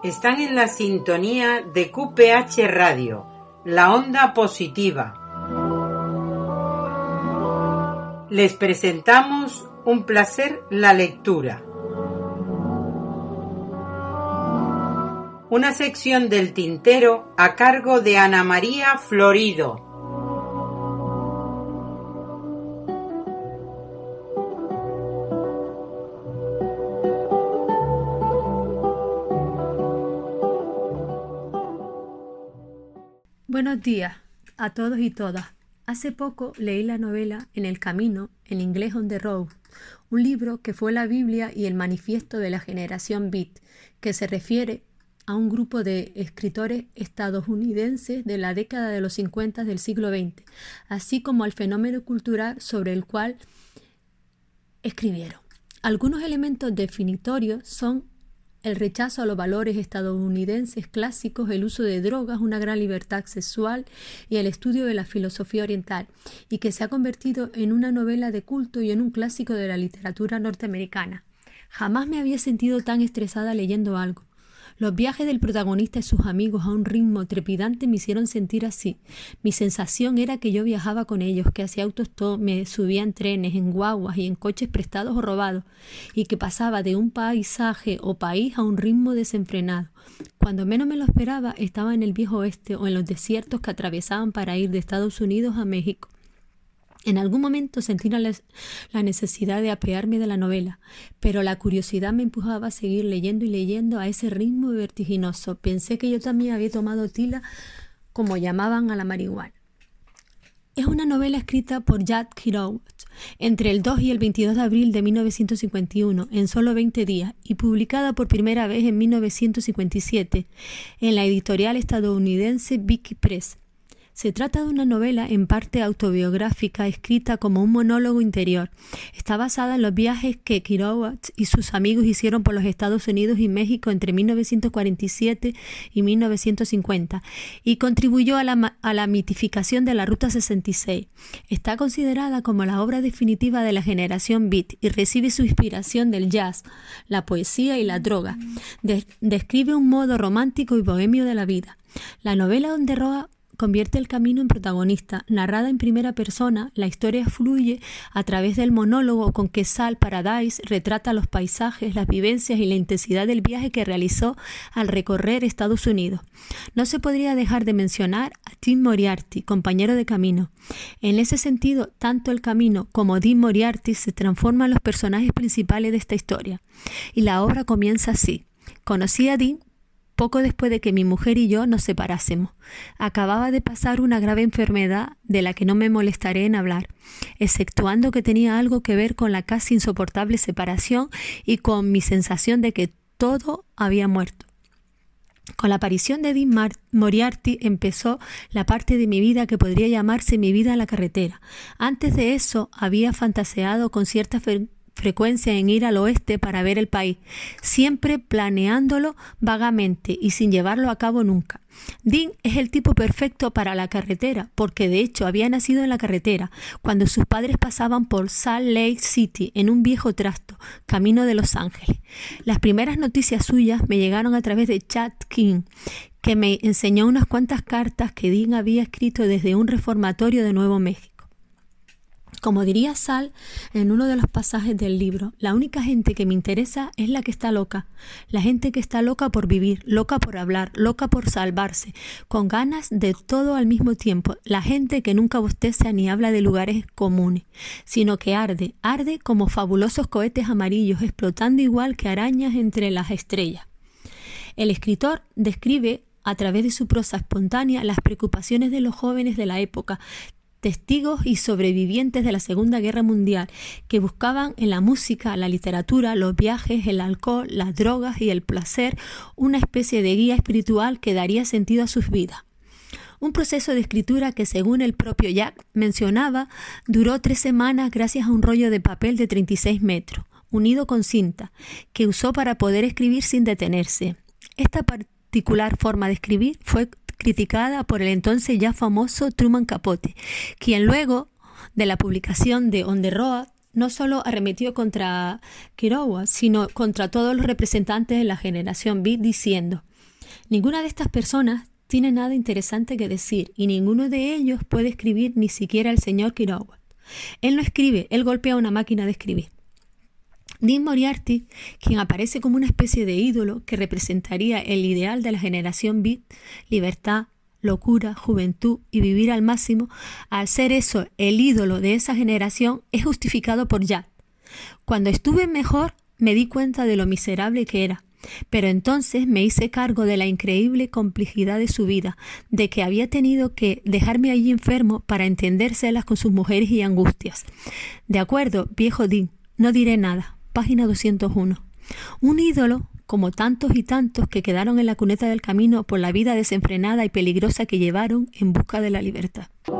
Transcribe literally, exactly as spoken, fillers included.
Están en la sintonía de Q P H Radio, la onda positiva. Les presentamos Un placer la lectura. Una sección del tintero a cargo de Ana María Florido. Buenos días a todos y todas. Hace poco leí la novela En el camino, en inglés On the Road, un libro que fue la Biblia y el manifiesto de la generación Beat, que se refiere a un grupo de escritores estadounidenses de la década de los cincuenta del siglo veinte, así como al fenómeno cultural sobre el cual escribieron. Algunos elementos definitorios son el rechazo a los valores estadounidenses clásicos, el uso de drogas, una gran libertad sexual y el estudio de la filosofía oriental, y que se ha convertido en una novela de culto y en un clásico de la literatura norteamericana. Jamás me había sentido tan estresada leyendo algo. Los viajes del protagonista y sus amigos a un ritmo trepidante me hicieron sentir así. Mi sensación era que yo viajaba con ellos, que hacía autostop, me subía en trenes, en guaguas y en coches prestados o robados, y que pasaba de un paisaje o país a un ritmo desenfrenado. Cuando menos me lo esperaba, estaba en el viejo oeste o en los desiertos que atravesaban para ir de Estados Unidos a México. En algún momento sentí la necesidad de apearme de la novela, pero la curiosidad me empujaba a seguir leyendo y leyendo a ese ritmo vertiginoso. Pensé que yo también había tomado tila, como llamaban a la marihuana. Es una novela escrita por Jack Kerouac entre el dos y el veintidós de abril de mil novecientos cincuenta y uno, en solo veinte días, y publicada por primera vez en mil novecientos cincuenta y siete en la editorial estadounidense Vicky Press. Se trata de una novela en parte autobiográfica escrita como un monólogo interior. Está basada en los viajes que Kerouac y sus amigos hicieron por los Estados Unidos y México entre mil novecientos cuarenta y siete y mil novecientos cincuenta y contribuyó a la, a la mitificación de la Ruta sesenta y seis. Está considerada como la obra definitiva de la generación Beat y recibe su inspiración del jazz, la poesía y la droga. De, describe un modo romántico y bohemio de la vida. La novela donde Roa convierte el camino en protagonista. Narrada en primera persona, la historia fluye a través del monólogo con que Sal Paradise retrata los paisajes, las vivencias y la intensidad del viaje que realizó al recorrer Estados Unidos. No se podría dejar de mencionar a Dean Moriarty, compañero de camino. En ese sentido, tanto el camino como Dean Moriarty se transforman en los personajes principales de esta historia. Y la obra comienza así. Conocí a Dean poco después de que mi mujer y yo nos separásemos. Acababa de pasar una grave enfermedad de la que no me molestaré en hablar, exceptuando que tenía algo que ver con la casi insoportable separación y con mi sensación de que todo había muerto. Con la aparición de Dean Moriarty empezó la parte de mi vida que podría llamarse mi vida a la carretera. Antes de eso había fantaseado con cierta frecuencia frecuencia en ir al oeste para ver el país, siempre planeándolo vagamente y sin llevarlo a cabo nunca. Dean es el tipo perfecto para la carretera, porque de hecho había nacido en la carretera, cuando sus padres pasaban por Salt Lake City en un viejo trasto, camino de Los Ángeles. Las primeras noticias suyas me llegaron a través de Chad King, que me enseñó unas cuantas cartas que Dean había escrito desde un reformatorio de Nuevo México. Como diría Sal en uno de los pasajes del libro, la única gente que me interesa es la que está loca. La gente que está loca por vivir, loca por hablar, loca por salvarse, con ganas de todo al mismo tiempo. La gente que nunca bosteza ni habla de lugares comunes, sino que arde, arde como fabulosos cohetes amarillos, explotando igual que arañas entre las estrellas. El escritor describe a través de su prosa espontánea las preocupaciones de los jóvenes de la época, testigos y sobrevivientes de la Segunda Guerra Mundial, que buscaban en la música, la literatura, los viajes, el alcohol, las drogas y el placer una especie de guía espiritual que daría sentido a sus vidas. Un proceso de escritura que, según el propio Jack mencionaba, duró tres semanas gracias a un rollo de papel de treinta y seis metros, unido con cinta, que usó para poder escribir sin detenerse. Esta particular forma de escribir fue criticada por el entonces ya famoso Truman Capote, quien luego de la publicación de On the Road no solo arremetió contra Kerouac, sino contra todos los representantes de la generación Beat, diciendo: Ninguna de estas personas tiene nada interesante que decir y ninguno de ellos puede escribir, ni siquiera el señor Kerouac. Él no escribe, él golpea una máquina de escribir. Dean Moriarty, quien aparece como una especie de ídolo que representaría el ideal de la generación beat, libertad, locura, juventud y vivir al máximo, al ser eso el ídolo de esa generación, es justificado por Jack. Cuando estuve mejor me di cuenta de lo miserable que era, pero entonces me hice cargo de la increíble complejidad de su vida, de que había tenido que dejarme allí enfermo para entendérselas con sus mujeres y angustias. De acuerdo, viejo Dean, no diré nada. Página doscientos uno. Un ídolo, como tantos y tantos que quedaron en la cuneta del camino por la vida desenfrenada y peligrosa que llevaron en busca de la libertad.